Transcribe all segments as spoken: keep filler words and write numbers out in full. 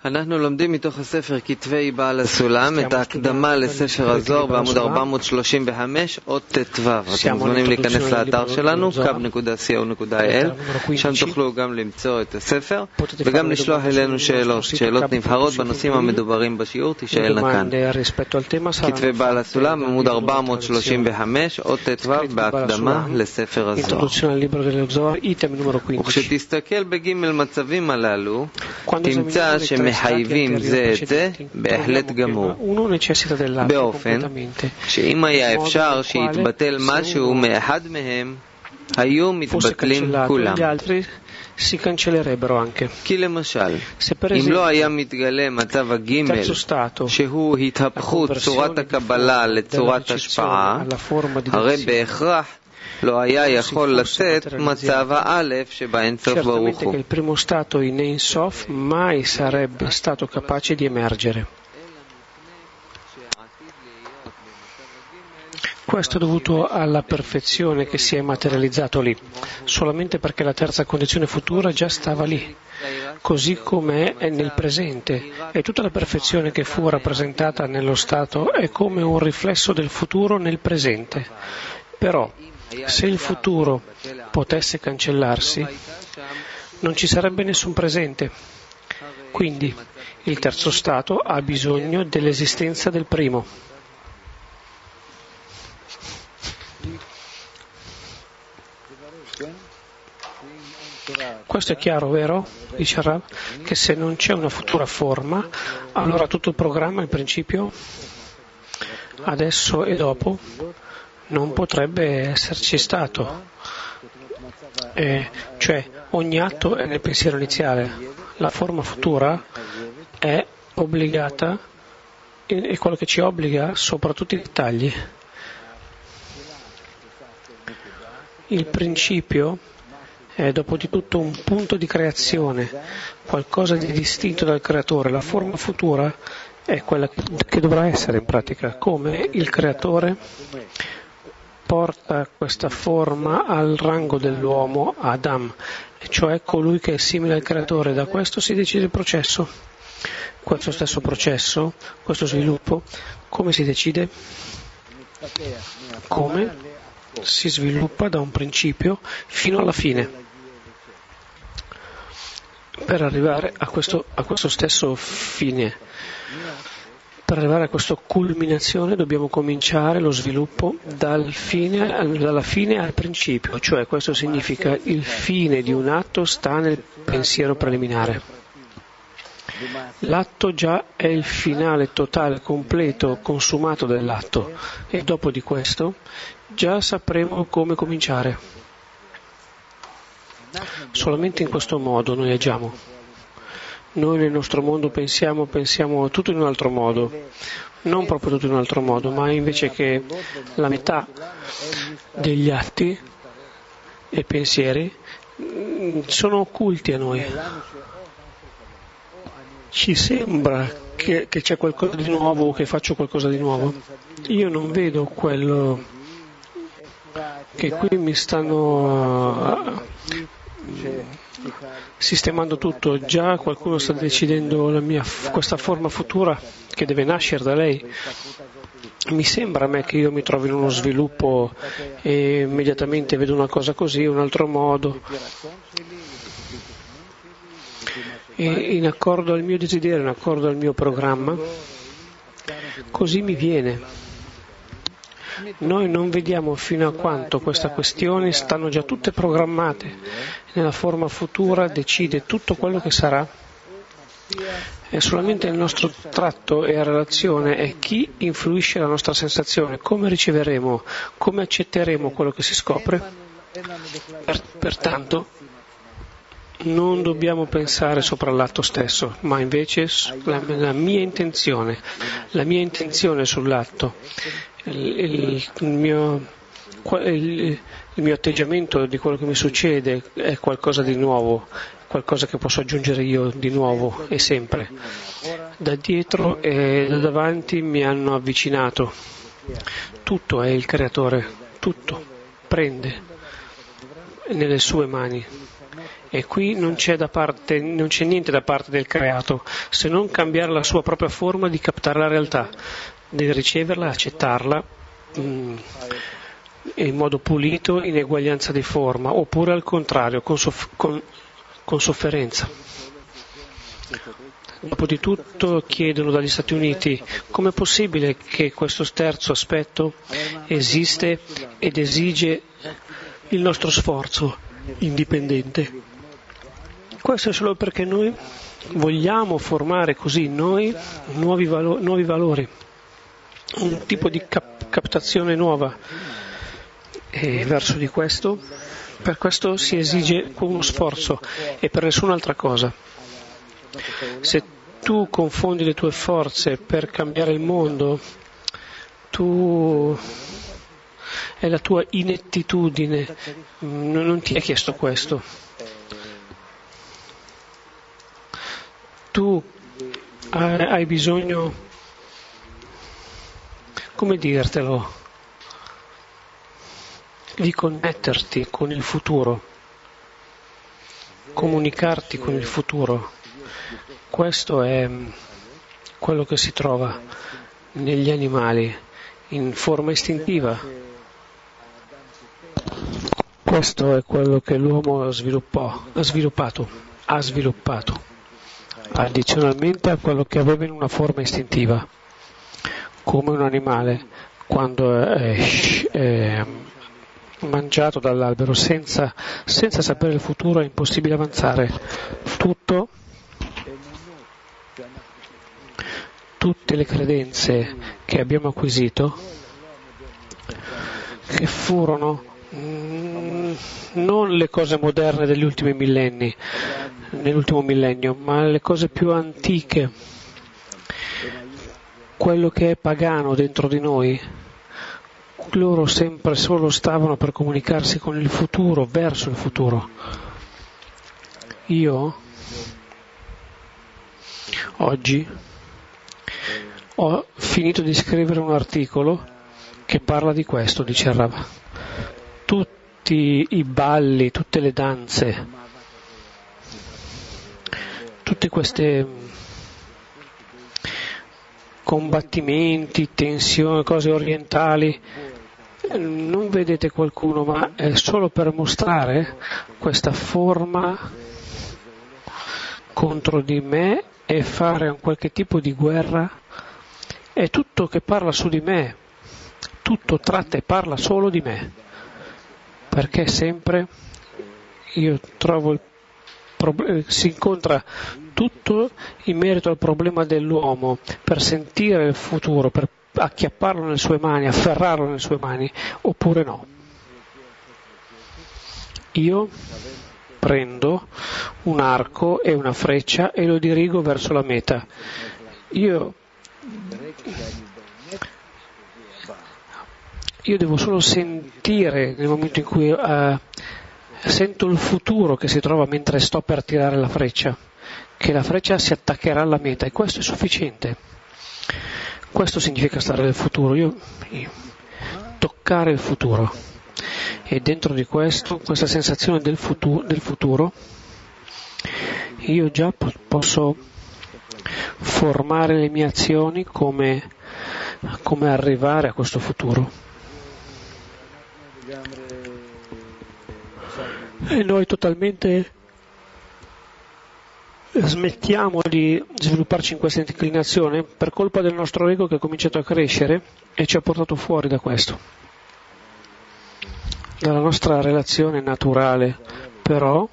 אנחנו לומדים מתוך הספר כתבי בעל הסולם את ההקדמה לספר הזוהר בעמוד ארבע מאות שלושים וחמש אות ט"ו. אתם מוזמנים להיכנס לאתר שלנו קו נקודה סי או נקודה איי אל, שם תוכלו גם למצוא את הספר וגם לשלוח אלינו שאלות שאלות נבחרות בנושאים המדוברים בשיעור תישאלנה כאן. כתבי בעל הסולם עמוד ארבע מאות שלושים וחמש אות ט"ו בהקדמה לספר הזוהר. וכשתסתכל בגימל מצבים הללו תמצא שמחייבים זה את זה בהחלט גמור, באופן שאם היה אפשר שיתבטל משהו מאחד מהם היו מתבטלים כולם. כי למשל, אם לא היה מתגלה מצב הגימל שהוא התהפכות צורת הקבלה לצורת השפעה, הרי בהכרח לא היה יכול לצאת מצב האלף שבאין סוף ברוך הוא. Questo è dovuto alla perfezione che si è materializzato lì, solamente perché la terza condizione futura già stava lì, così come è nel presente, e tutta la perfezione che fu rappresentata nello stato è come un riflesso del futuro nel presente. Però, se il futuro potesse cancellarsi, non ci sarebbe nessun presente. Quindi, il terzo stato ha bisogno dell'esistenza del primo. Questo è chiaro, vero? Dice Rav, che se non c'è una futura forma, allora tutto il programma, il principio, adesso e dopo, non potrebbe esserci stato. Eh, cioè, ogni atto è nel pensiero iniziale. La forma futura è obbligata, e quello che ci obbliga soprattutto i dettagli. Il principio è dopo di tutto un punto di creazione, qualcosa di distinto dal creatore. La forma futura è quella che dovrà essere in pratica, come il creatore porta questa forma al rango dell'uomo Adam, cioè colui che è simile al creatore. Da questo si decide il processo. Questo stesso processo, questo sviluppo, come si decide? Come si sviluppa da un principio fino alla fine. Per arrivare a questo, a questo stesso fine, per arrivare a questa culminazione dobbiamo cominciare lo sviluppo dal fine, dalla fine al principio, cioè questo significa il fine di un atto sta nel pensiero preliminare. L'atto già è il finale totale, completo, consumato dell'atto, e dopo di questo già sapremo come cominciare. Solamente in questo modo noi agiamo. Noi nel nostro mondo pensiamo, pensiamo tutto in un altro modo, non proprio tutto in un altro modo, ma invece che la metà degli atti e pensieri sono occulti a noi. Ci sembra che, che c'è qualcosa di nuovo, che faccio qualcosa di nuovo. Io non vedo quello che qui mi stanno sistemando tutto. Già qualcuno sta decidendo la mia, questa forma futura che deve nascere da lei. Mi sembra a me che io mi trovi in uno sviluppo e immediatamente vedo una cosa così, un altro modo, e in accordo al mio desiderio, in accordo al mio programma, così mi viene. Noi non vediamo fino a quanto queste questioni stanno già tutte programmate. Nella forma futura decide tutto quello che sarà. E solamente il nostro tratto e relazione è chi influisce la nostra sensazione, come riceveremo, come accetteremo quello che si scopre. Per, pertanto, non dobbiamo pensare sopra l'atto stesso, ma invece la, la mia intenzione, la mia intenzione sull'atto, il, il, il, mio, il, il mio atteggiamento di quello che mi succede è qualcosa di nuovo, qualcosa che posso aggiungere io di nuovo e sempre. Da dietro e da davanti mi hanno avvicinato. Tutto è il creatore, tutto prende nelle sue mani. E qui non c'è, da parte, non c'è niente da parte del creato, se non cambiare la sua propria forma di captare la realtà. Deve riceverla, accettarla mh, in modo pulito, in eguaglianza di forma, oppure al contrario, con, soff- con, con sofferenza. Dopotutto chiedono dagli Stati Uniti com'è possibile che questo terzo aspetto esiste ed esige il nostro sforzo indipendente. Questo è solo perché noi vogliamo formare così noi nuovi, valo- nuovi valori, un tipo di cap- captazione nuova, e verso di questo, per questo si esige uno sforzo e per nessun'altra cosa. Se tu confondi le tue forze per cambiare il mondo, tu è la tua inettitudine, non ti è chiesto questo. Tu hai bisogno, come dirtelo, di connetterti con il futuro, comunicarti con il futuro. Questo è quello che si trova negli animali in forma istintiva. Questo è quello che l'uomo sviluppò, ha sviluppato, ha sviluppato, addizionalmente a quello che aveva in una forma istintiva, come un animale quando è, è mangiato dall'albero senza, senza sapere il futuro è impossibile avanzare. Tutto, tutte le credenze che abbiamo acquisito, che furono mm, non le cose moderne degli ultimi millenni, nell'ultimo millennio, ma le cose più antiche, quello che è pagano dentro di noi, loro sempre solo stavano per comunicarsi con il futuro, verso il futuro. Io oggi ho finito di scrivere un articolo che parla di questo, dice Rav. Tutti i balli, tutte le danze, tutte queste combattimenti, tensioni, cose orientali, non vedete qualcuno, ma è solo per mostrare questa forma contro di me e fare un qualche tipo di guerra. È tutto che parla su di me, tutto tratta e parla solo di me, perché sempre io trovo il problem- si incontra tutto in merito al problema dell'uomo, per sentire il futuro, per acchiapparlo nelle sue mani, afferrarlo nelle sue mani, oppure no. Io prendo un arco e una freccia e lo dirigo verso la meta. Io Io devo solo sentire nel momento in cui uh, sento il futuro che si trova mentre sto per tirare la freccia, che la freccia si attaccherà alla meta, e questo è sufficiente. Questo significa stare nel futuro, io, io toccare il futuro, e dentro di questo, questa sensazione del futuro, del futuro io già po- posso formare le mie azioni come, come arrivare a questo futuro. E noi totalmente smettiamo di svilupparci in questa inclinazione per colpa del nostro ego, che è cominciato a crescere e ci ha portato fuori da questo, dalla nostra relazione naturale. Però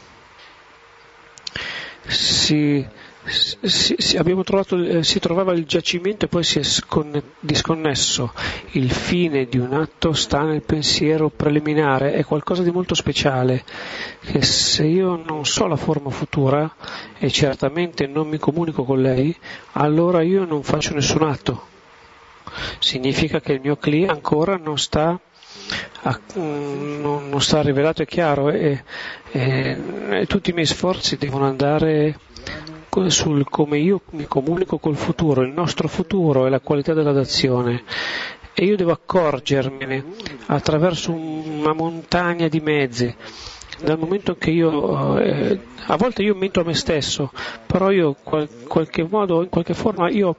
si, si, si, abbiamo trovato, si trovava il giacimento e poi si è sconne, disconnesso. Il fine di un atto sta nel pensiero preliminare, è qualcosa di molto speciale, che se io non so la forma futura e certamente non mi comunico con lei, allora io non faccio nessun atto. Significa che il mio Kli ancora non sta a, non, non sta rivelato e chiaro, e, e, e tutti i miei sforzi devono andare sul come io mi comunico col futuro. Il nostro futuro è la qualità della dazione, e io devo accorgermene attraverso una montagna di mezzi, Dal momento che io, eh, a volte io mento a me stesso, però io in qualche modo, in qualche forma, io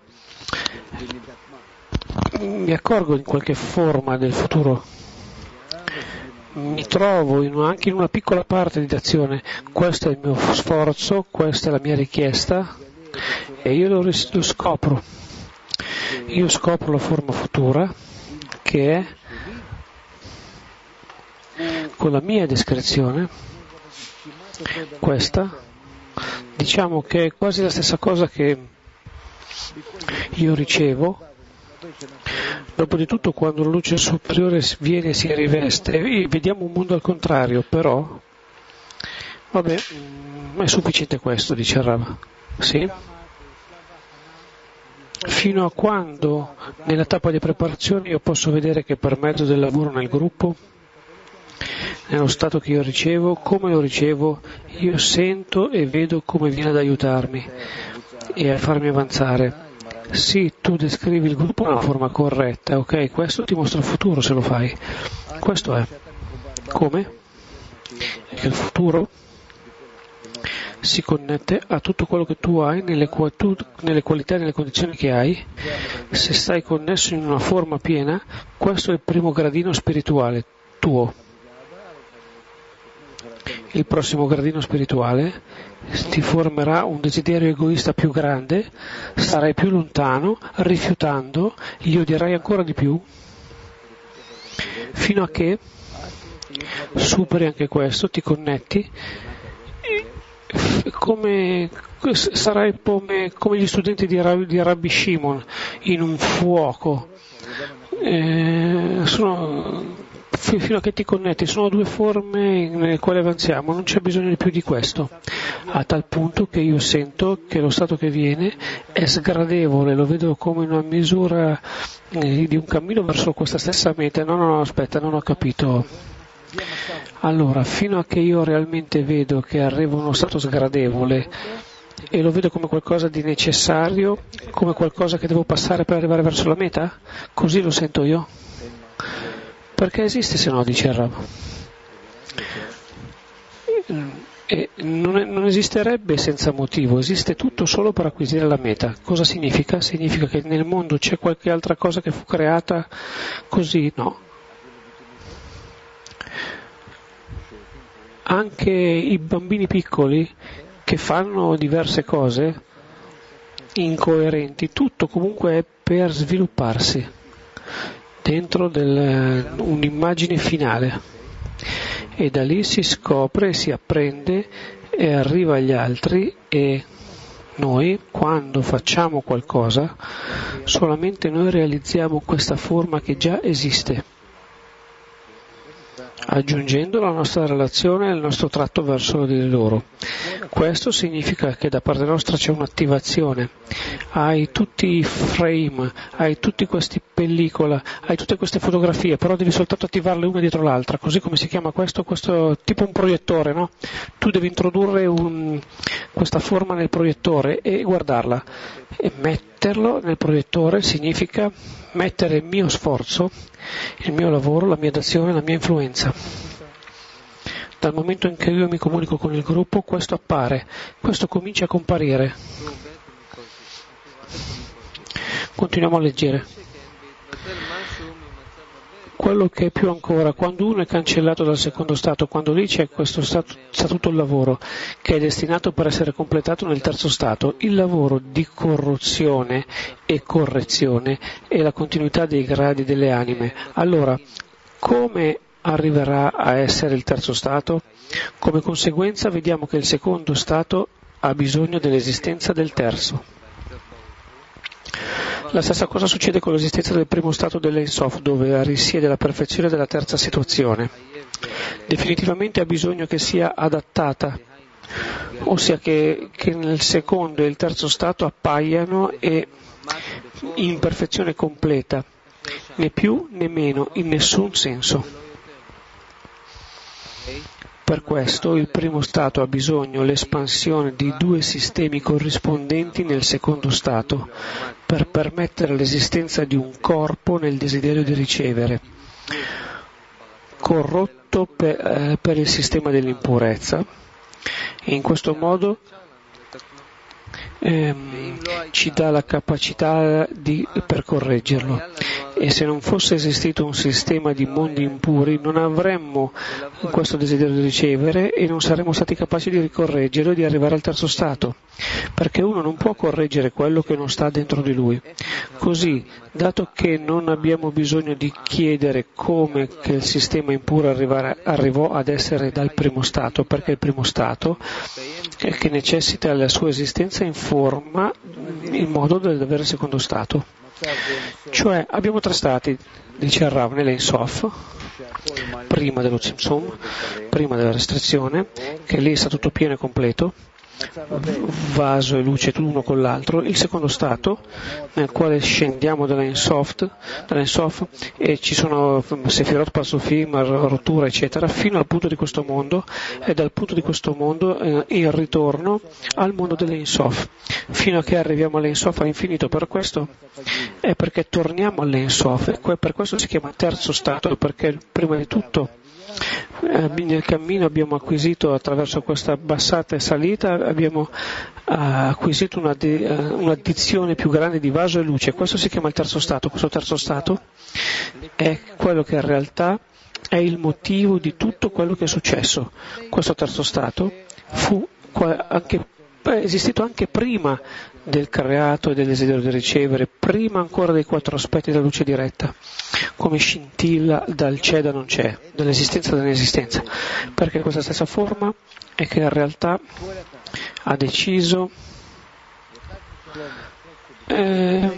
mi accorgo in qualche forma del futuro. Mi trovo in una, anche in una piccola parte di azione. Questo è il mio sforzo, questa è la mia richiesta e io lo, lo scopro. Io scopro la forma futura che è con la mia descrizione, questa, diciamo che è quasi la stessa cosa che io ricevo. Dopotutto, quando la luce superiore viene e si riveste, vediamo un mondo al contrario, però, vabbè, è sufficiente questo, dice Rav. Sì? Fino a quando, nella tappa di preparazione, io posso vedere che per mezzo del lavoro nel gruppo, nello stato che io ricevo, come lo ricevo, io sento e vedo come viene ad aiutarmi e a farmi avanzare. Sì, tu descrivi il gruppo nella forma corretta, ok? Questo ti mostra il futuro se lo fai. Questo è. Come? Che il futuro si connette a tutto quello che tu hai, nelle, tu, nelle qualità e nelle condizioni che hai. Se stai connesso in una forma piena, questo è il primo gradino spirituale tuo. Il prossimo gradino spirituale ti formerà un desiderio egoista più grande, sarai più lontano, rifiutando, gli odierai ancora di più, fino a che superi anche questo, ti connetti, come, sarai come, come gli studenti di, Rab, di Rabbi Shimon, in un fuoco. Eh, sono... fino a che ti connetti, sono due forme nelle quali avanziamo, non c'è bisogno di più di questo, a tal punto che io sento che lo stato che viene è sgradevole, lo vedo come una misura eh, di un cammino verso questa stessa meta. No, no, no, aspetta, non ho capito. Allora, fino a che io realmente vedo che arriva uno stato sgradevole e lo vedo come qualcosa di necessario, come qualcosa che devo passare per arrivare verso la meta, così lo sento io. Perché esiste se no, dice il Rav. E non, è, non esisterebbe senza motivo, esiste tutto solo per acquisire la meta. Cosa significa? Significa che nel mondo c'è qualche altra cosa che fu creata così? No. Anche i bambini piccoli che fanno diverse cose incoerenti, tutto comunque è per svilupparsi dentro del, un'immagine finale, e da lì si scopre, si apprende e arriva agli altri, e noi quando facciamo qualcosa solamente noi realizziamo questa forma che già esiste, aggiungendo la nostra relazione e il nostro tratto verso di loro. Questo significa che da parte nostra c'è un'attivazione, hai tutti i frame, hai tutti questi pellicola, hai tutte queste fotografie, però devi soltanto attivarle una dietro l'altra, così come si chiama questo, questo tipo un proiettore, no? Tu devi introdurre un, questa forma nel proiettore e guardarla, e metterlo nel proiettore significa mettere il mio sforzo, il mio lavoro, la mia azione, la mia influenza. Dal momento in cui io mi comunico con il gruppo, questo appare, questo comincia a comparire. Continuiamo a leggere. Quello che è più ancora, quando uno è cancellato dal secondo stato, quando lì c'è questo stato, tutto il lavoro che è destinato per essere completato nel terzo stato, il lavoro di corruzione e correzione è la continuità dei gradi delle anime. Allora, come arriverà a essere il terzo stato? Come conseguenza vediamo che il secondo stato ha bisogno dell'esistenza del terzo. La stessa cosa succede con l'esistenza del primo stato dell'Ensof, dove risiede la perfezione della terza situazione. Definitivamente ha bisogno che sia adattata, ossia che, che nel secondo e il terzo stato appaiano e in perfezione completa, né più né meno, in nessun senso. Per questo il primo stato ha bisogno dell'espansione di due sistemi corrispondenti nel secondo stato per permettere l'esistenza di un corpo nel desiderio di ricevere. Corrotto tutto per, eh, per il sistema dell'impurezza, e in questo modo ehm, ci dà la capacità di, per correggerlo. E se non fosse esistito un sistema di mondi impuri, non avremmo questo desiderio di ricevere e non saremmo stati capaci di ricorreggerlo e di arrivare al terzo stato, perché uno non può correggere quello che non sta dentro di lui. Così, dato che non abbiamo bisogno di chiedere come che il sistema impuro arrivare, arrivò ad essere dal primo stato, perché il primo stato è che necessita la sua esistenza in forma, in modo da avere il secondo stato. Cioè abbiamo tre stati, dice il Rav, nell'Ein Sof, prima dello Tzimtzum, prima della restrizione, che lì sta tutto pieno e completo, vaso e luce l'uno con l'altro. Il secondo stato, nel quale scendiamo dall'Ein Sof e ci sono Sefirot, Pasufim, rottura eccetera, fino al punto di questo mondo, e dal punto di questo mondo eh, il ritorno al mondo dell'Ein Sof, fino a che arriviamo all'Ein Sof all'infinito. Per questo è perché torniamo all'Ein Sof, e per questo si chiama terzo stato, perché prima di tutto nel cammino abbiamo acquisito, attraverso questa bassata e salita, abbiamo acquisito una di, un'addizione più grande di vaso e luce. Questo si chiama il terzo stato. Questo terzo stato è quello che in realtà è il motivo di tutto quello che è successo. Questo terzo stato fu anche, è esistito anche prima del creato e del desiderio di ricevere, prima ancora dei quattro aspetti della luce diretta, come scintilla dal c'è da non c'è, dall'esistenza dall'inesistenza, perché questa stessa forma è che in realtà ha deciso eh,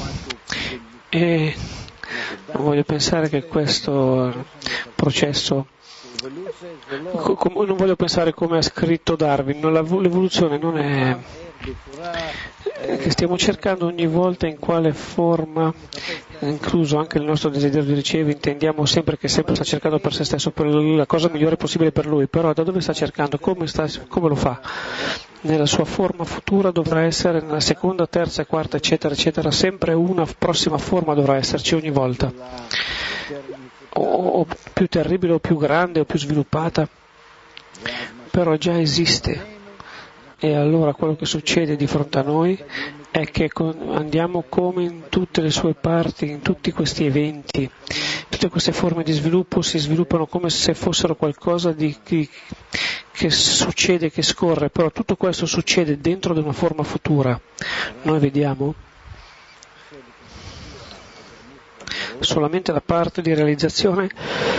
e non voglio pensare che questo processo, non voglio pensare come ha scritto Darwin, l'evoluzione non è che stiamo cercando ogni volta in quale forma, incluso anche il nostro desiderio di ricevere, intendiamo sempre che sempre sta cercando per se stesso, per la cosa migliore possibile per lui, però da dove sta cercando, come, sta, come lo fa? Nella sua forma futura dovrà essere, nella seconda, terza, quarta, eccetera, eccetera, sempre una prossima forma dovrà esserci ogni volta, o, o più terribile, o più grande, o più sviluppata, però già esiste. E allora quello che succede di fronte a noi è che andiamo come in tutte le sue parti, in tutti questi eventi, tutte queste forme di sviluppo si sviluppano come se fossero qualcosa di, che, che succede, che scorre, però tutto questo succede dentro di una forma futura. Noi vediamo solamente la parte di realizzazione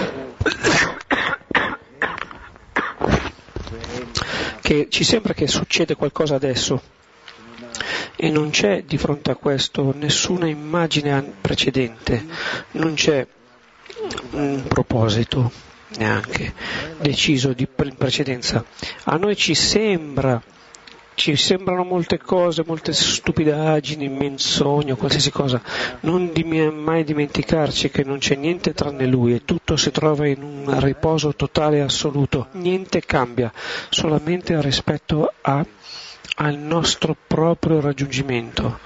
che ci sembra che succede qualcosa adesso, e non c'è di fronte a questo nessuna immagine precedente, non c'è un proposito neanche deciso di precedenza. A noi ci sembra, ci sembrano molte cose, molte stupidaggini, menzogne, qualsiasi cosa. Non di mai dimenticarci che non c'è niente tranne Lui e tutto si trova in un riposo totale e assoluto. Niente cambia, solamente rispetto a, al nostro proprio raggiungimento.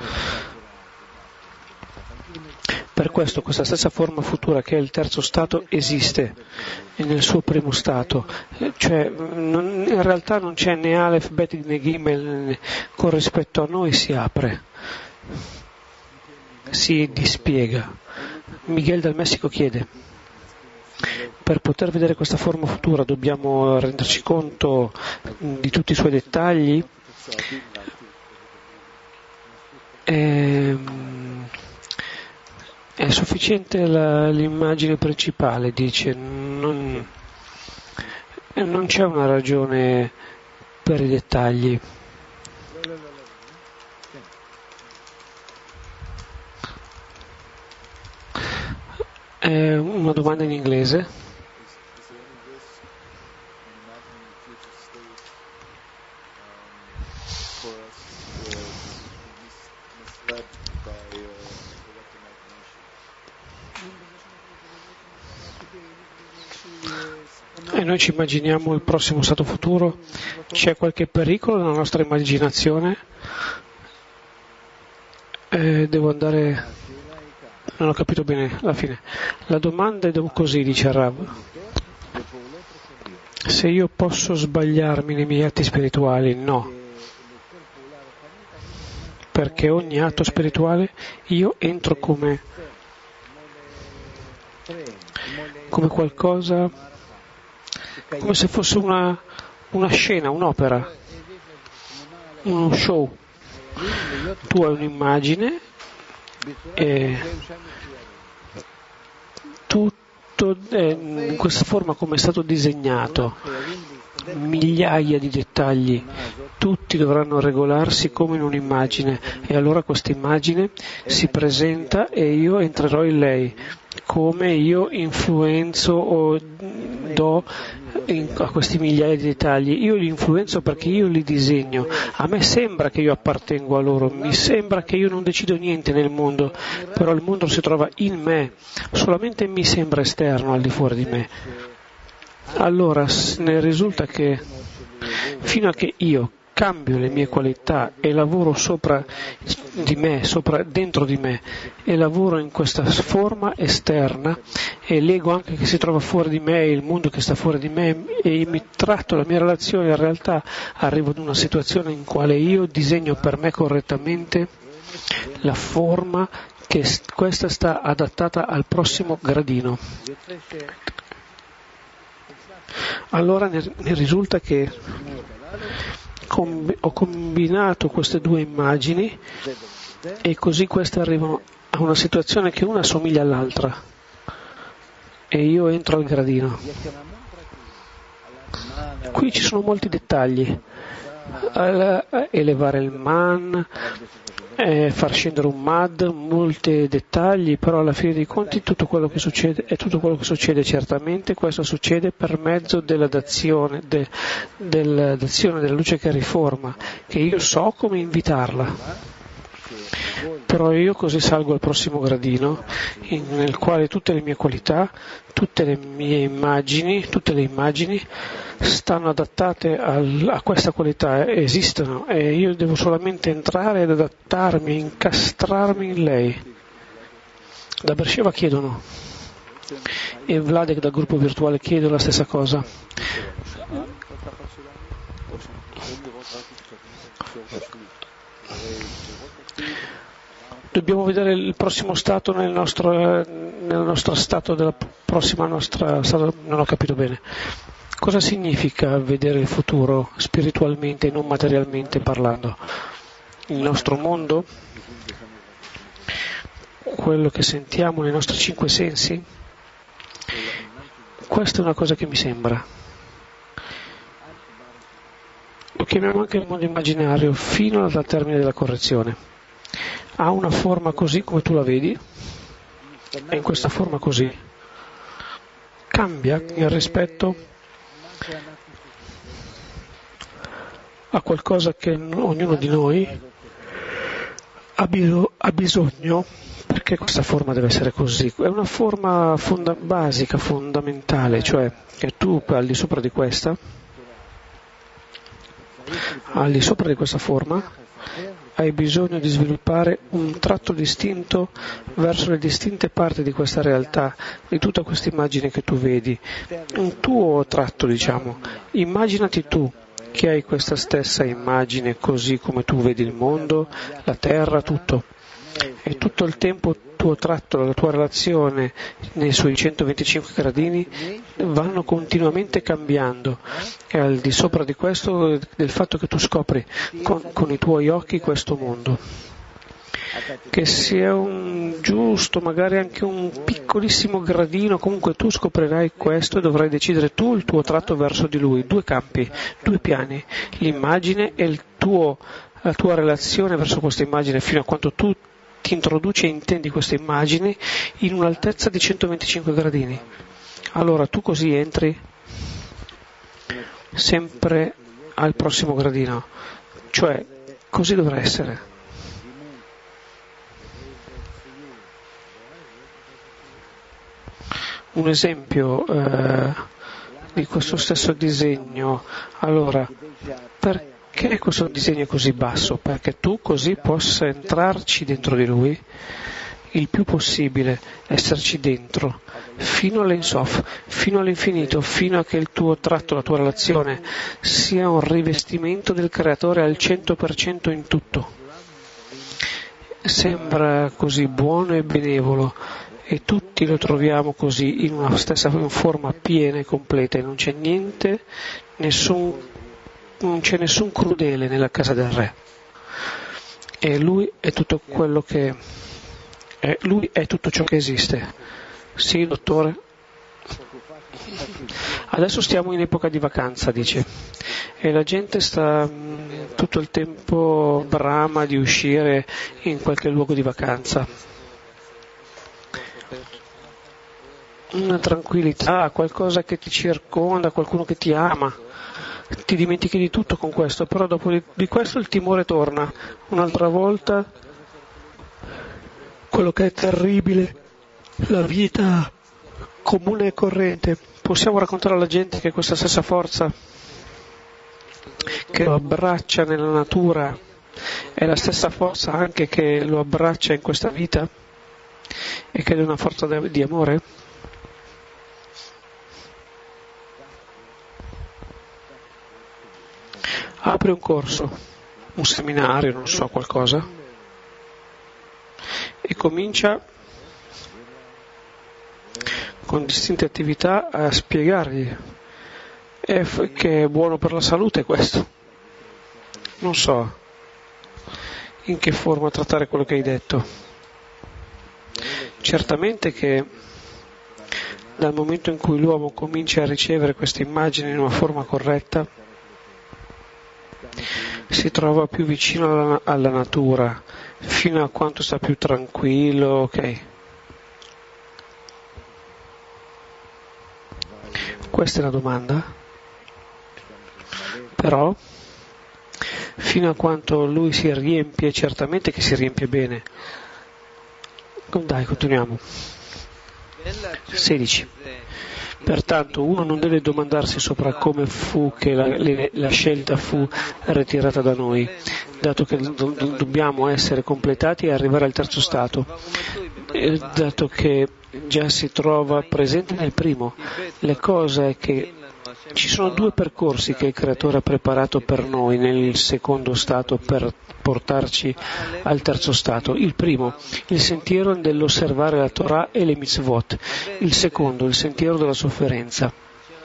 Per questo questa stessa forma futura, che è il terzo stato, esiste nel suo primo stato, cioè non, in realtà non c'è né Aleph, Bet né Gimel, con rispetto a noi si apre, si dispiega. Miguel dal Messico chiede: per poter vedere questa forma futura dobbiamo renderci conto di tutti i suoi dettagli? Ehm, È sufficiente la, l'immagine principale, dice, non, non c'è una ragione per i dettagli. È una domanda in inglese. E noi ci immaginiamo il prossimo stato futuro. C'è qualche pericolo nella nostra immaginazione? Eh, devo andare... non ho capito bene la fine. La domanda è così, dice Rav. Se io posso sbagliarmi nei miei atti spirituali, no. Perché ogni atto spirituale io entro come, come qualcosa, come se fosse una, una scena, un'opera, uno show. Tu hai un'immagine e tutto in questa forma come è stato disegnato, migliaia di dettagli, tutti dovranno regolarsi come in un'immagine, e allora questa immagine si presenta e io entrerò in lei, come io influenzo o do in, a questi migliaia di dettagli. Io li influenzo perché io li disegno. A me sembra che io appartengo a loro, mi sembra che io non decido niente nel mondo, però il mondo si trova in me, solamente mi sembra esterno, al di fuori di me. Allora ne risulta che fino a che io cambio le mie qualità e lavoro sopra di me, sopra dentro di me, e lavoro in questa forma esterna, e l'ego anche che si trova fuori di me, il mondo che sta fuori di me, e mi tratto la mia relazione, in realtà arrivo ad una situazione in quale io disegno per me correttamente la forma che questa sta adattata al prossimo gradino. Allora ne, ne risulta che com, ho combinato queste due immagini, e così queste arrivano a una situazione che una assomiglia all'altra, e io entro al gradino. Qui ci sono molti dettagli: elevare il man, eh, far scendere un mad, molti dettagli, però alla fine dei conti tutto quello che succede è tutto quello che succede. Certamente questo succede per mezzo della d'azione, de, del, d'azione della luce che riforma, che io so come invitarla. Però io così salgo al prossimo gradino, in, nel quale tutte le mie qualità, tutte le mie immagini, tutte le immagini stanno adattate al, a questa qualità, esistono, e io devo solamente entrare ed adattarmi, incastrarmi in lei. Da Beersheba chiedono, e Vladek dal gruppo virtuale chiede la stessa cosa. Dobbiamo vedere il prossimo stato nel nostro, nel nostro stato della prossima nostra stato, non ho capito bene. Cosa significa vedere il futuro spiritualmente e non materialmente parlando? Il nostro mondo, quello che sentiamo nei nostri cinque sensi, questa è una cosa che mi sembra. Lo chiamiamo anche il mondo immaginario fino al termine della correzione. Ha una forma così come tu la vedi, e in questa forma così cambia il rispetto a qualcosa che ognuno di noi ha, bis- ha bisogno, perché questa forma deve essere così. È una forma fonda- basica, fondamentale, cioè che tu al di sopra di questa, al di sopra di questa forma, hai bisogno di sviluppare un tratto distinto verso le distinte parti di questa realtà, di tutta questa immagine che tu vedi, un tuo tratto, diciamo. Immaginati tu che hai questa stessa immagine così come tu vedi il mondo, la terra, tutto, e tutto il tempo il tuo tratto, la tua relazione nei suoi centoventicinque gradini vanno continuamente cambiando, e al di sopra di questo del fatto che tu scopri con, con i tuoi occhi questo mondo, che sia un giusto, magari anche un piccolissimo gradino, comunque tu scoprirai questo e dovrai decidere tu il tuo tratto verso di lui. Due campi, due piani, l'immagine e il tuo, la tua relazione verso questa immagine, fino a quanto tu ti introduci e intendi questa immagine in un'altezza di centoventicinque gradini. Allora tu così entri sempre al prossimo gradino, cioè così dovrà essere. Un esempio eh, di questo stesso disegno. Allora, perché questo disegno è così basso? Perché tu così possa entrarci dentro di lui il più possibile, esserci dentro, fino all'Ensof, fino all'infinito, fino a che il tuo tratto, la tua relazione sia un rivestimento del Creatore al cento per cento in tutto. Sembra così buono e benevolo e tutti lo troviamo così in una stessa forma piena e completa e non c'è niente, nessun, non c'è nessun crudele nella casa del re. E lui è tutto quello che è, lui è tutto ciò che esiste. Sì, dottore. Adesso stiamo in epoca di vacanza, dice, e la gente sta mh, tutto il tempo brama di uscire in qualche luogo di vacanza. Una tranquillità, qualcosa che ti circonda, qualcuno che ti ama. Ti dimentichi di tutto con questo, però dopo di, di questo il timore torna. Un'altra volta, quello che è terribile, la vita comune e corrente. Possiamo raccontare alla gente che questa stessa forza che lo abbraccia nella natura è la stessa forza anche che lo abbraccia in questa vita e che è una forza di amore? Apri un corso, un seminario, non so, qualcosa, e comincia con distinte attività a spiegargli che è buono per la salute questo. Non so in che forma trattare quello che hai detto. Certamente che dal momento in cui l'uomo comincia a ricevere queste immagini in una forma corretta, si trova più vicino alla, alla natura, fino a quanto sta più tranquillo, ok? Questa è la domanda. Però, fino a quanto lui si riempie, certamente che si riempie bene. Dai, continuiamo. sedici. Pertanto uno non deve domandarsi sopra come fu che la, le, la scelta fu ritirata da noi, dato che do, do, dobbiamo essere completati e arrivare al terzo stato, e dato che già si trova presente nel primo. La cosa è che ci sono due percorsi che il Creatore ha preparato per noi nel secondo stato per portarci al terzo stato. Il primo, il sentiero dell'osservare la Torah e le mitzvot. Il secondo, il sentiero della sofferenza.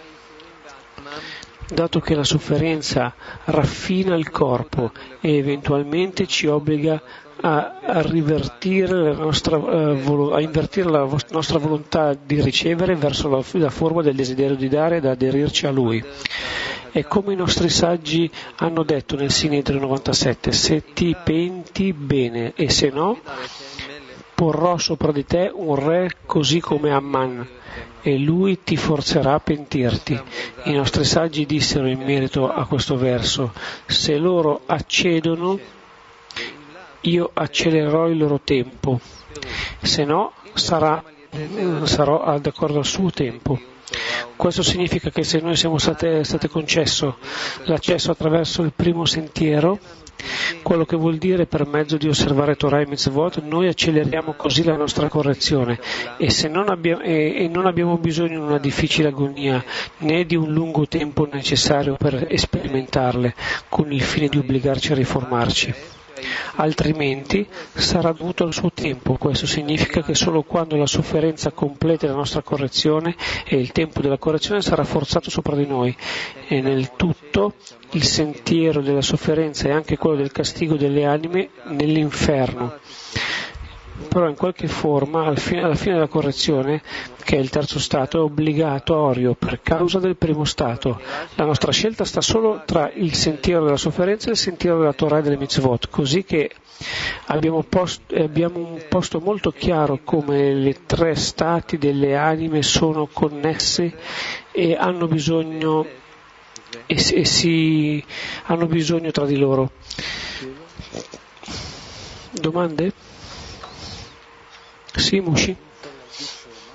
Dato che la sofferenza raffina il corpo e eventualmente ci obbliga a, a rivertire la nostra, uh, a invertire la vo- nostra volontà di ricevere verso la, la forma del desiderio di dare ed aderirci a Lui. E come i nostri saggi hanno detto nel Sinedrio novantasette, se ti penti bene e se no, porrò sopra di te un re così come Amman e lui ti forzerà a pentirti. I nostri saggi dissero in merito a questo verso, se loro accedono, io accelererò il loro tempo, se no sarà, sarò d'accordo al suo tempo. Questo significa che se noi siamo state, state concesso l'accesso attraverso il primo sentiero, quello che vuol dire per mezzo di osservare Torah e Mitzvot, noi acceleriamo così la nostra correzione e, se non abbiamo, e, e non abbiamo bisogno di una difficile agonia né di un lungo tempo necessario per sperimentarle con il fine di obbligarci a riformarci. Altrimenti sarà dovuto al suo tempo. Questo significa che solo quando la sofferenza completa la nostra correzione e il tempo della correzione sarà forzato sopra di noi e nel tutto il sentiero della sofferenza è anche quello del castigo delle anime nell'inferno. Però in qualche forma alla fine, alla fine della correzione, che è il terzo stato, è obbligatorio per causa del primo stato. La nostra scelta sta solo tra il sentiero della sofferenza e il sentiero della Torah e delle mitzvot, così che abbiamo, post, abbiamo un posto molto chiaro come le tre stati delle anime sono connesse e hanno bisogno e, e si hanno bisogno tra di loro. Domande? Sì, Mushi?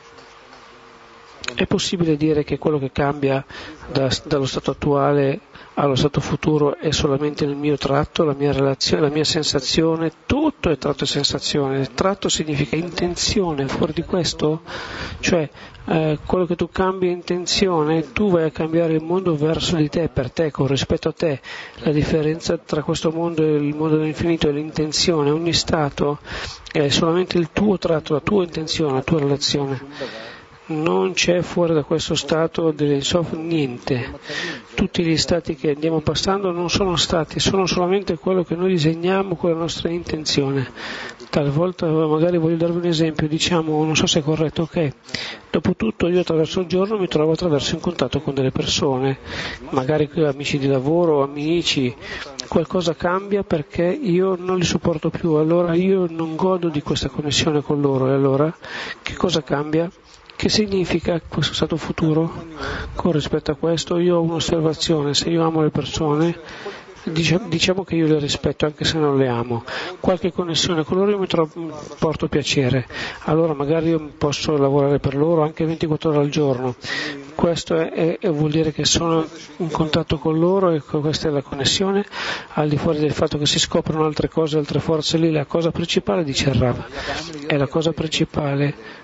È possibile dire che quello che cambia da, dallo stato attuale allo stato futuro è solamente il mio tratto, la mia relazione, la mia sensazione, tutto è tratto e sensazione. Tratto significa intenzione, fuori di questo, cioè eh, quello che tu cambi è intenzione, tu vai a cambiare il mondo verso di te, per te, con rispetto a te. La differenza tra questo mondo e il mondo dell'infinito è l'intenzione, ogni stato è solamente il tuo tratto, la tua intenzione, la tua relazione. Non c'è fuori da questo stato dell'Ensof niente. Tutti gli stati che andiamo passando non sono stati, sono solamente quello che noi disegniamo con la nostra intenzione. Talvolta magari voglio darvi un esempio, diciamo, non so se è corretto, ok, dopotutto io attraverso il giorno mi trovo attraverso in contatto con delle persone, magari amici di lavoro, amici, qualcosa cambia perché io non li sopporto più, allora io non godo di questa connessione con loro, e allora che cosa cambia? Che significa questo stato futuro? Con rispetto a questo io ho un'osservazione, se io amo le persone, diciamo che io le rispetto anche se non le amo, qualche connessione con loro io mi trovo, porto piacere, allora magari io posso lavorare per loro anche ventiquattro ore al giorno, questo è, è, vuol dire che sono in contatto con loro e questa è la connessione, al di fuori del fatto che si scoprono altre cose, altre forze lì, la cosa principale, dice il Rav, è la cosa principale.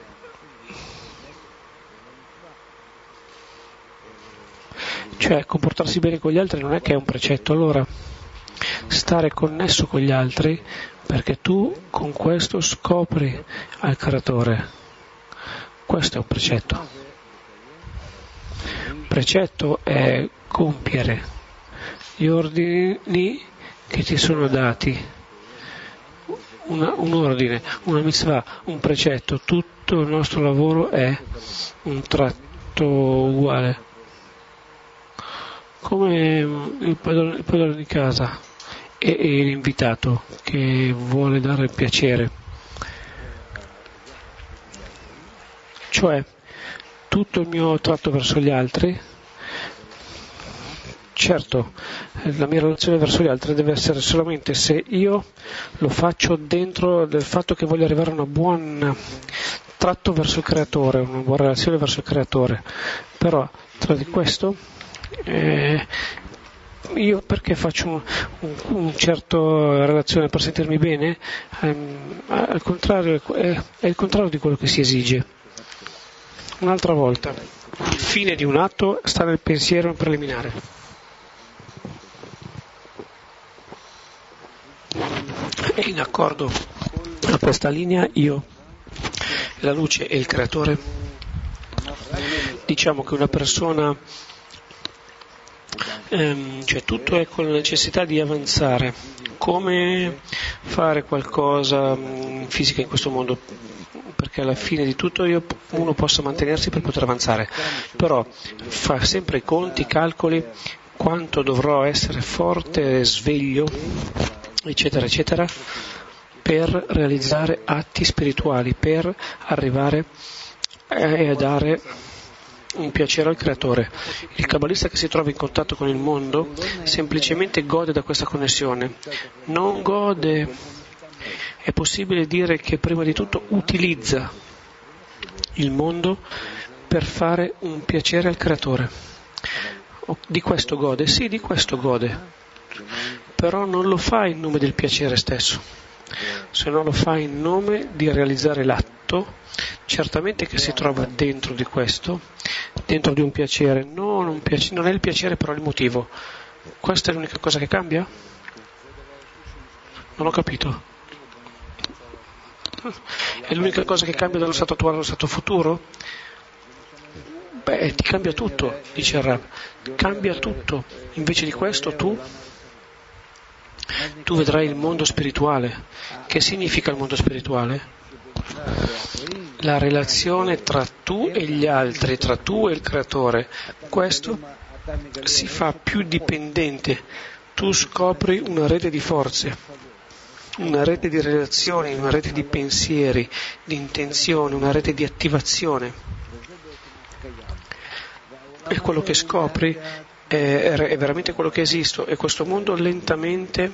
Cioè comportarsi bene con gli altri non è che è un precetto, allora stare connesso con gli altri perché tu con questo scopri al creatore, questo è un precetto. Precetto è compiere gli ordini che ti sono dati, Una, un ordine, una mitzvah, un precetto, tutto il nostro lavoro è un tratto uguale. Come il padrone, il padrone di casa e, e l'invitato che vuole dare piacere, cioè tutto il mio tratto verso gli altri, certo la mia relazione verso gli altri deve essere solamente se io lo faccio dentro del fatto che voglio arrivare a un buon tratto verso il creatore, una buona relazione verso il creatore, però tra di questo Eh, io perché faccio un, un, un certo relazione per sentirmi bene, ehm, al contrario è, è il contrario di quello che si esige. Un'altra volta, il fine di un atto sta nel pensiero preliminare. E in accordo a questa linea io, la luce e il creatore, diciamo che una persona Ehm, cioè tutto è con la necessità di avanzare, come fare qualcosa in fisica in questo mondo, perché alla fine di tutto io, uno possa mantenersi per poter avanzare, però fa sempre i conti, i calcoli, quanto dovrò essere forte, sveglio, eccetera eccetera, per realizzare atti spirituali, per arrivare a dare un piacere al creatore. Il kabbalista che si trova in contatto con il mondo semplicemente gode da questa connessione, non gode, è possibile dire che prima di tutto utilizza il mondo per fare un piacere al creatore. Di questo gode? Sì, di questo gode, però non lo fa in nome del piacere stesso, se non lo fa in nome di realizzare l'atto, certamente che si trova dentro di questo, dentro di un piacere, non, un piacere, non è il piacere però il motivo. Questa è l'unica cosa che cambia? Non ho capito. È l'unica cosa che cambia dallo stato attuale allo stato futuro? Beh, ti cambia tutto, dice il Rav, cambia tutto. Invece di questo tu tu vedrai il mondo spirituale. Che significa il mondo spirituale? La relazione tra tu e gli altri, tra tu e il creatore. Questo si fa più dipendente. Tu scopri una rete di forze, una rete di relazioni, una rete di pensieri, di intenzioni, una rete di attivazione. E quello che scopri è, è veramente quello che esiste, e questo mondo lentamente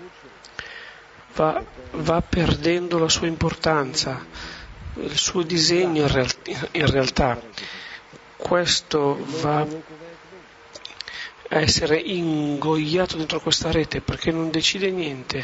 va, va perdendo la sua importanza, il suo disegno in, real- in realtà. Questo va a essere ingoiato dentro questa rete perché non decide niente.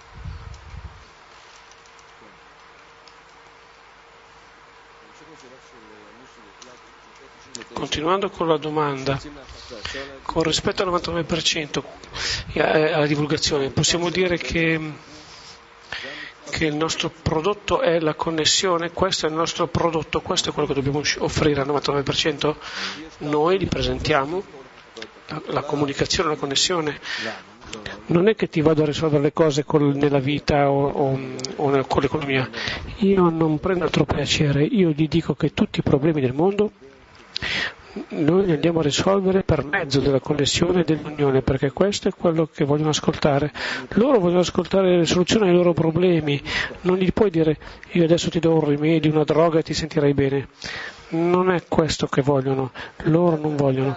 Continuando con la domanda, con rispetto al novantanove per cento alla divulgazione, possiamo dire che, che il nostro prodotto è la connessione, questo è il nostro prodotto, questo è quello che dobbiamo offrire al novantanove per cento, noi li presentiamo, la, la comunicazione, la connessione. Non è che ti vado a risolvere le cose col, nella vita o, o, o nel, con l'economia, io non prendo altro piacere, io gli dico che tutti i problemi del mondo noi li andiamo a risolvere per mezzo della connessione e dell'unione, perché questo è quello che vogliono ascoltare. Loro vogliono ascoltare le soluzioni ai loro problemi, non gli puoi dire io adesso ti do un rimedio, una droga e ti sentirai bene. Non è questo che vogliono, loro non vogliono.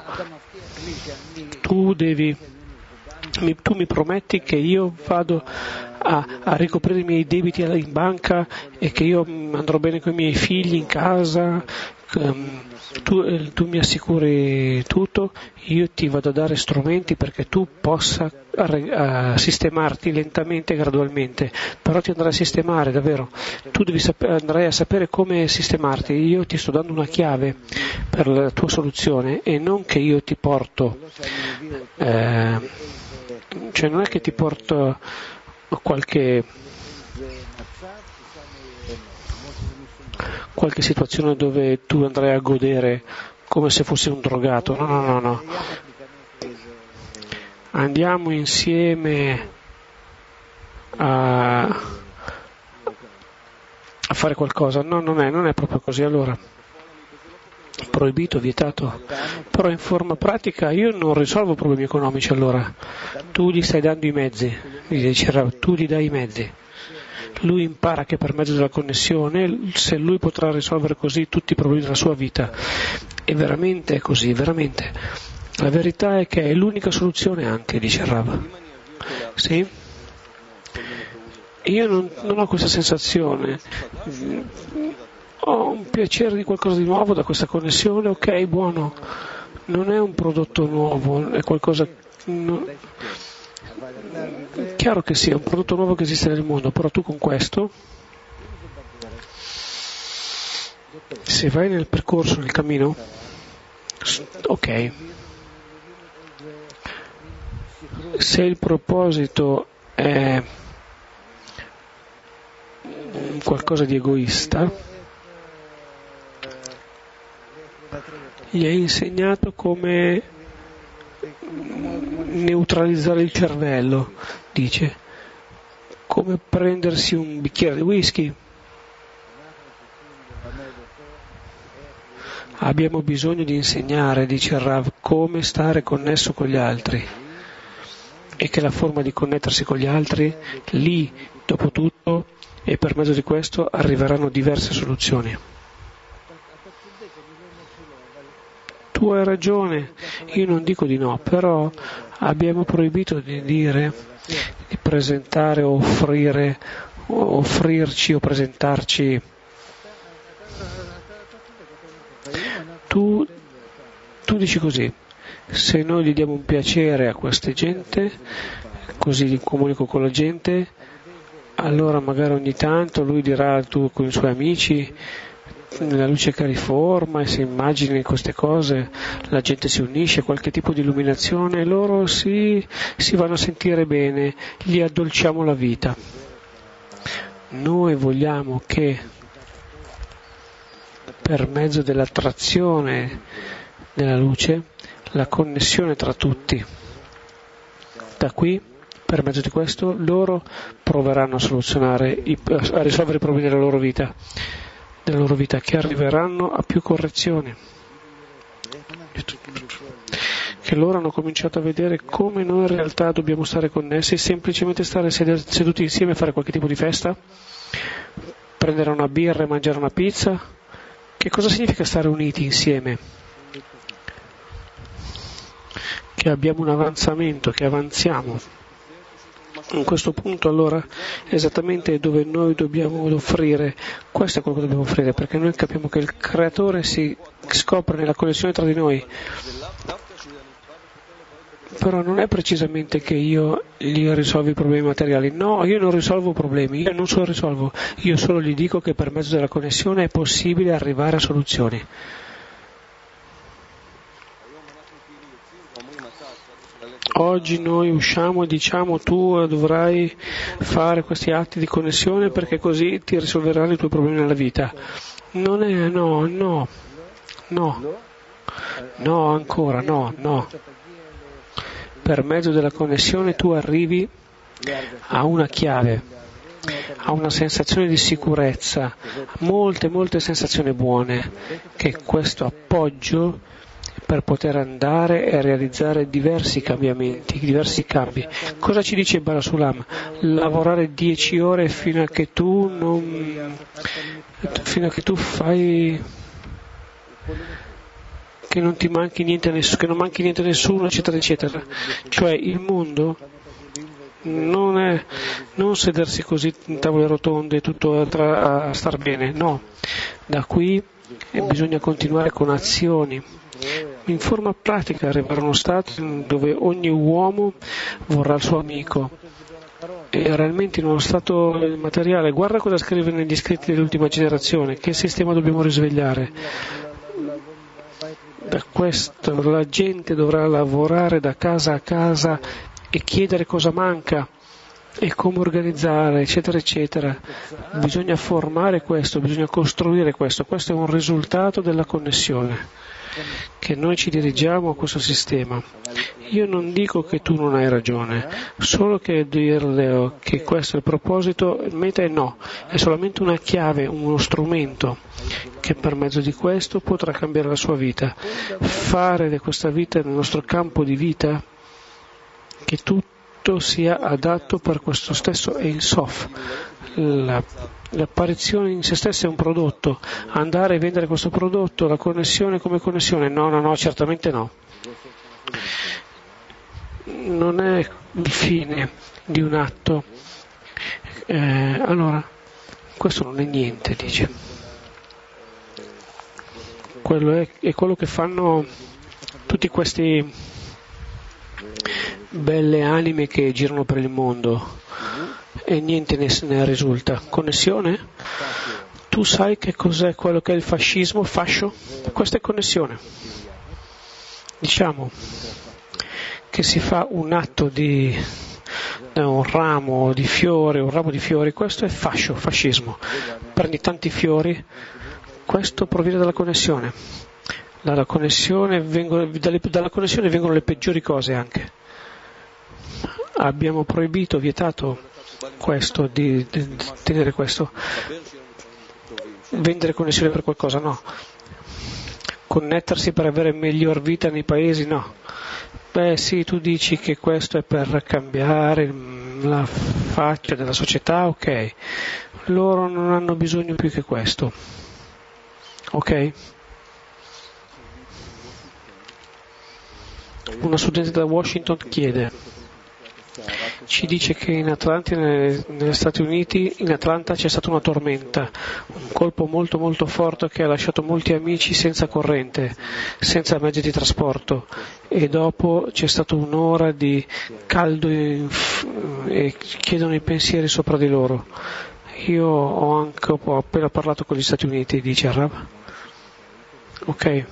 Tu devi, mi, tu mi prometti che io vado a, a ricoprire i miei debiti in banca e che io andrò bene con i miei figli in casa. Um, tu, tu mi assicuri tutto, io ti vado a dare strumenti perché tu possa a, a sistemarti lentamente e gradualmente, però ti andrai a sistemare davvero, tu devi sap- andrai a sapere come sistemarti, io ti sto dando una chiave per la tua soluzione e non che io ti porto eh, cioè non è che ti porto qualche qualche situazione dove tu andrai a godere come se fossi un drogato, no, no, no, no. Andiamo insieme a, a fare qualcosa, no, non è, non è proprio così, allora, proibito, vietato, però in forma pratica io non risolvo problemi economici, allora, tu gli stai dando i mezzi, gli dice, tu gli dai i mezzi. Lui impara che per mezzo della connessione, se lui potrà risolvere così tutti i problemi della sua vita, e veramente è così, veramente. La verità è che è l'unica soluzione anche, dice Rav. Sì? Io non, non ho questa sensazione, ho un piacere di qualcosa di nuovo da questa connessione, ok, buono, non è un prodotto nuovo, è qualcosa... No, chiaro che sia un prodotto nuovo che esiste nel mondo, però tu con questo, se vai nel percorso, nel cammino, ok, se il proposito è qualcosa di egoista, gli hai insegnato come neutralizzare il cervello, dice, come prendersi un bicchiere di whisky. Abbiamo bisogno di insegnare, dice il Rav, come stare connesso con gli altri, e che la forma di connettersi con gli altri, lì, dopo tutto, e per mezzo di questo arriveranno diverse soluzioni. Tu hai ragione, io non dico di no, però abbiamo proibito di dire, di presentare o offrire, o offrirci o presentarci. Tu, tu dici così, se noi gli diamo un piacere a questa gente, così comunico con la gente, allora magari ogni tanto lui dirà tu con i suoi amici, nella luce che riforma e si immagini queste cose, la gente si unisce, qualche tipo di illuminazione, e loro si, si vanno a sentire bene, gli addolciamo la vita. Noi vogliamo che per mezzo dell'attrazione della luce, la connessione tra tutti, da qui, per mezzo di questo, loro proveranno a soluzionare, i, a risolvere i problemi della loro vita. della loro vita, che arriveranno a più correzioni, che loro hanno cominciato a vedere come noi in realtà dobbiamo stare connessi, semplicemente stare seduti insieme e fare qualche tipo di festa, prendere una birra e mangiare una pizza. Che cosa significa stare uniti insieme? Che abbiamo un avanzamento, che avanziamo. In questo punto allora esattamente dove noi dobbiamo offrire, questo è quello che dobbiamo offrire, perché noi capiamo che il creatore si scopre nella connessione tra di noi. Però non è precisamente che io gli risolvo i problemi materiali, no, io non risolvo problemi, io non solo risolvo, io solo gli dico che per mezzo della connessione è possibile arrivare a soluzioni. Oggi noi usciamo e diciamo tu dovrai fare questi atti di connessione perché così ti risolveranno i tuoi problemi nella vita. Non è, no, no, no, no, ancora, no, no. Per mezzo della connessione tu arrivi a una chiave, a una sensazione di sicurezza, molte, molte sensazioni buone, che è questo appoggio per poter andare e realizzare diversi cambiamenti, diversi cambi. Cosa ci dice Bala Sulam? Lavorare dieci ore fino a che tu non, fino a che tu fai che non ti manchi niente a nessuno, che non manchi niente a nessuno, eccetera, eccetera. Cioè il mondo non è non sedersi così in tavole rotonde tutto a, a star bene, no. Da qui bisogna continuare con azioni. In forma pratica arrivare a uno stato dove ogni uomo vorrà il suo amico. E realmente in uno stato materiale, guarda cosa scrive negli scritti dell'ultima generazione, che sistema dobbiamo risvegliare. Da questo la gente dovrà lavorare da casa a casa e chiedere cosa manca e come organizzare, eccetera, eccetera. Bisogna formare questo, bisogna costruire questo. Questo è un risultato della connessione, che noi ci dirigiamo a questo sistema. Io non dico che tu non hai ragione, solo che dirle che questo è il proposito, il meta è no, è solamente una chiave, uno strumento che per mezzo di questo potrà cambiare la sua vita, fare di questa vita nel nostro campo di vita che tutto sia adatto per questo stesso Ein Sof. La, l'apparizione in se stessa è un prodotto, andare e vendere questo prodotto, la connessione come connessione, no, no, no, certamente no. Non è il fine di un atto. Eh, allora, questo non è niente, dice. Quello è, è quello che fanno tutti questi belle anime che girano per il mondo e niente ne, ne risulta. Connessione? Tu sai che cos'è quello che è il fascismo, fascio? Questa è connessione. Diciamo che si fa un atto di un ramo di fiori, un ramo di fiori, questo è fascio, fascismo. Prendi tanti fiori, questo proviene dalla connessione. Dalla connessione vengono, dalle, dalla connessione vengono le peggiori cose anche. Abbiamo proibito, vietato questo, di, di, di tenere questo. Vendere connessione per qualcosa, no. Connettersi per avere miglior vita nei paesi, no. Beh sì, tu dici che questo è per cambiare la faccia della società, ok. Loro non hanno bisogno più che questo. Ok? Una studente da Washington chiede, ci dice che in Atlanta, negli Stati Uniti, in Atlanta c'è stata una tormenta, un colpo molto molto forte che ha lasciato molti amici senza corrente, senza mezzi di trasporto, e dopo c'è stata un'ora di caldo e, e chiedono i pensieri sopra di loro. Io ho anche ho appena parlato con gli Stati Uniti, dice Arab. Ok.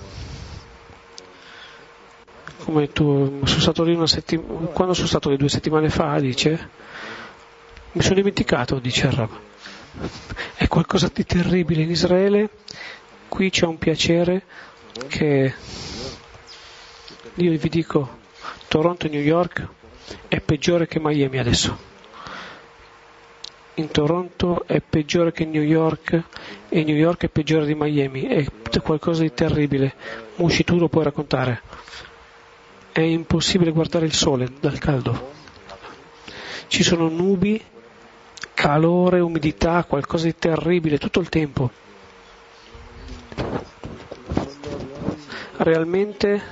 Come tu, sono stato lì una settimana, quando sono stato lì due settimane fa, dice, mi sono dimenticato, dice Arab. È qualcosa di terribile in Israele, qui c'è un piacere che, io vi dico, Toronto e New York è peggiore che Miami adesso. In Toronto è peggiore che New York e New York è peggiore di Miami, è qualcosa di terribile. Mushi, tu lo puoi raccontare. È impossibile guardare il sole dal caldo. Ci sono nubi, calore, umidità, qualcosa di terribile tutto il tempo. Realmente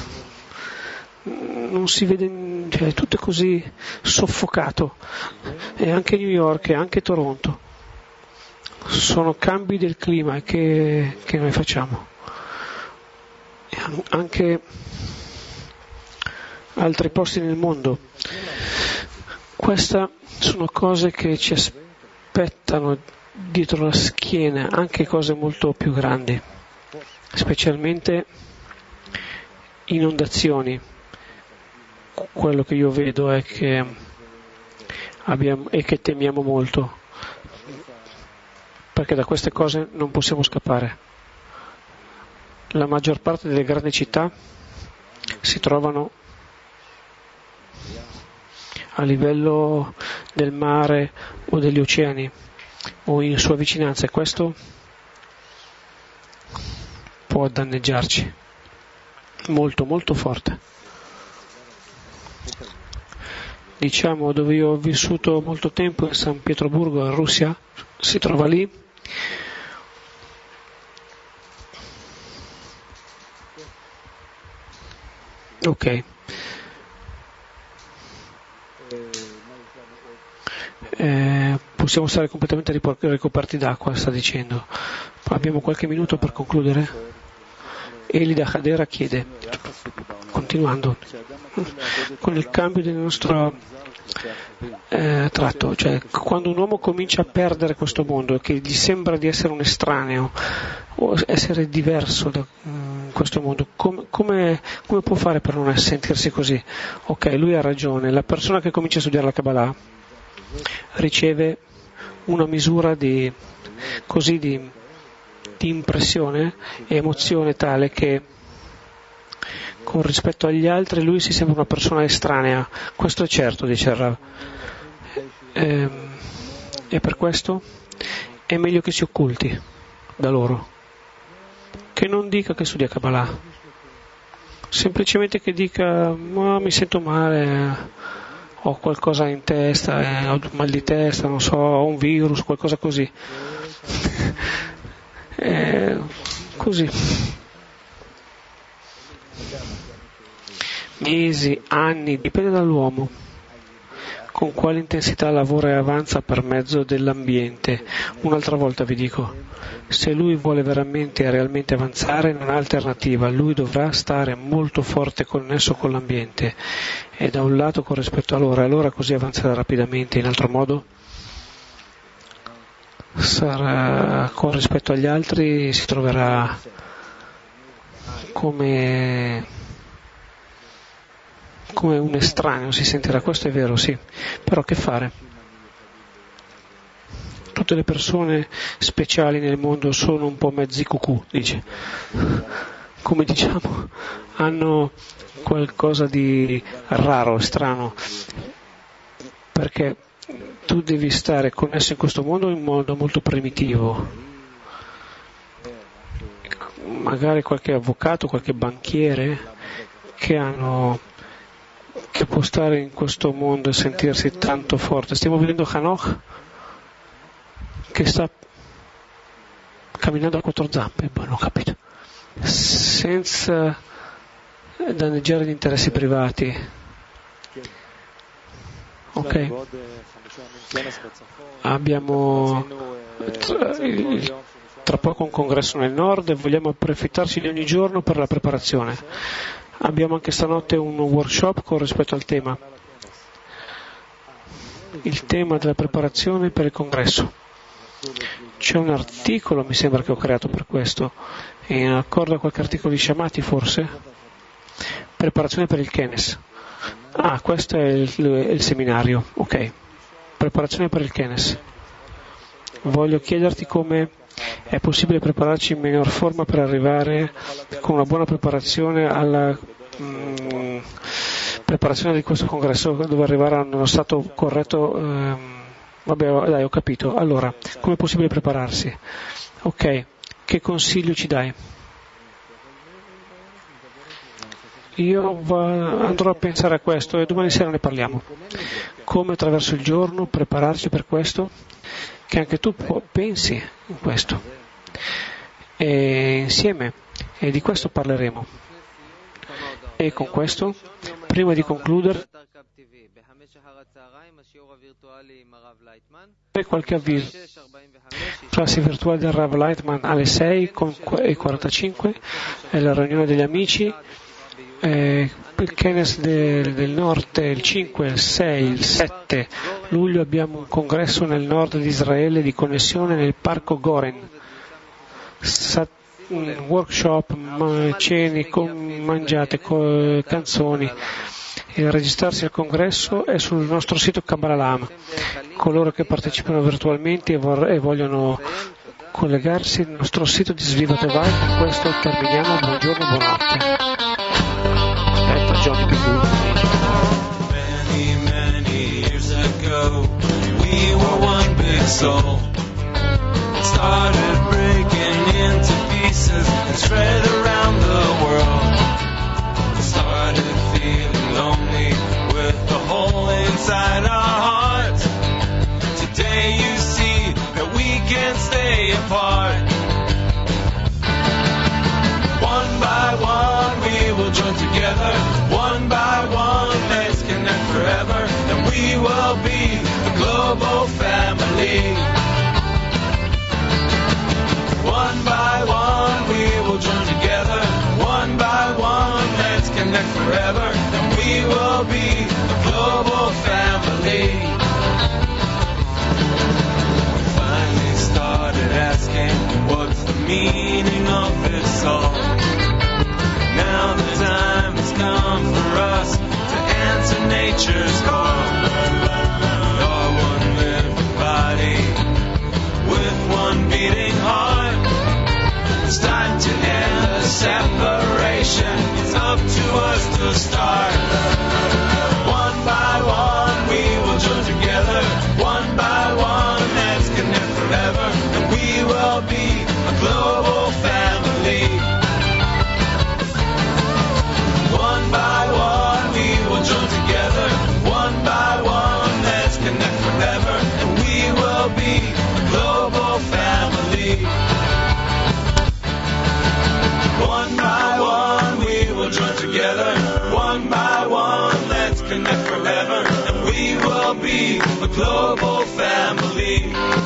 non si vede, cioè, tutto è così soffocato. E anche New York e anche Toronto. Sono cambi del clima che, che noi facciamo. E anche altri posti nel mondo. Queste sono cose che ci aspettano dietro la schiena, anche cose molto più grandi, specialmente inondazioni. Quello che io vedo è che abbiamo e che temiamo molto, perché da queste cose non possiamo scappare. La maggior parte delle grandi città si trovano a livello del mare o degli oceani o in sua vicinanza, e questo può danneggiarci molto molto forte. Diciamo, dove io ho vissuto molto tempo, in San Pietroburgo, in Russia, si trova lì. Ok. Eh, possiamo stare completamente ricoperti d'acqua, sta dicendo. Abbiamo qualche minuto per concludere. Eli da Hadera chiede, continuando, con il cambio del nostro eh, tratto, cioè quando un uomo comincia a perdere questo mondo e che gli sembra di essere un estraneo o essere diverso da um, questo mondo, com- come, come può fare per non sentirsi così? Ok, lui ha ragione, la persona che comincia a studiare la Kabbalah riceve una misura di, così di, di impressione e emozione tale che con rispetto agli altri lui si sembra una persona estranea. Questo è certo, dice il Rav. E, e per questo è meglio che si occulti da loro, che non dica che studia Kabbalah, semplicemente che dica ma mi sento male, ho qualcosa in testa, eh, ho mal di testa, non so, ho un virus, qualcosa così. eh, così. Mesi, anni, dipende dall'uomo, con quale intensità lavora e avanza per mezzo dell'ambiente. Un'altra volta vi dico, se lui vuole veramente e realmente avanzare non ha alternativa, lui dovrà stare molto forte connesso con l'ambiente e da un lato con rispetto a loro, e allora così avanzerà rapidamente. In altro modo sarà, con rispetto agli altri si troverà come come un estraneo, si sentirà. Questo è vero, sì, però che fare? Tutte le persone speciali nel mondo sono un po' mezzi cucù, dice, come diciamo, hanno qualcosa di raro, strano, perché tu devi stare connesso in questo mondo in modo molto primitivo. Magari qualche avvocato, qualche banchiere che hanno che può stare in questo mondo e sentirsi tanto forte. Stiamo vedendo Hanoch che sta camminando a quattro zampe, boh, non ho capito, senza danneggiare gli interessi privati. Ok, abbiamo tra, il, tra poco un congresso nel nord e vogliamo approfittarci di ogni giorno per la preparazione. Abbiamo anche stanotte un workshop con rispetto al tema, il tema della preparazione per il congresso. C'è un articolo, mi sembra, che ho creato per questo, in accordo a qualche articolo di Shamati forse, preparazione per il Kenes. Ah, questo è il, il seminario, ok, preparazione per il Kenes. Voglio chiederti come è possibile prepararci in miglior forma per arrivare con una buona preparazione alla mh, preparazione di questo congresso, dove arrivare nello stato corretto. Ehm, vabbè, dai, ho capito. Allora, come è possibile prepararsi? Ok, che consiglio ci dai? Io va, andrò a pensare a questo e domani sera ne parliamo. Come attraverso il giorno prepararci per questo? Che anche tu pensi in questo, e insieme, e di questo parleremo. E con questo, prima di concludere, qualche avviso. Classi virtuali del Rav Lightman alle sei e quarantacinque, è la riunione degli amici, eh, il Kenneth del, del Nord, il cinque, il sei, il sette luglio abbiamo un congresso nel nord di Israele di connessione nel parco Goren. Sat- workshop, cene, mangiate, canzoni. E registrarsi al congresso è sul nostro sito Kabbalah Lama. Coloro che partecipano virtualmente e, vor- e vogliono collegarsi al nostro sito di Sviva Tova. Con questo terminiamo. Buongiorno, buonanotte. Aspetta, Johnny P. Many, many years ago, we were one big soul. It started breaking into pieces and spread around the world. It started feeling lonely with the hole inside our hearts. Today you see that we can't stay apart. One by one we will join together. One by one let's connect forever. And we will be the global family. One by one we will join together. One by one let's connect forever. And we will be the global family. We finally started asking, what's the meaning of this all? Now the time has come for us to answer nature's call. We are one living body with one beating heart. It's time to end the separation. It's up to us to start. One by one we will join together. One by one let's connect forever. And we will be a global family. One by one we will join together. One by one let's connect forever. And we will be a global family. One by one we will join together. One by one let's connect forever. And we will be a global family.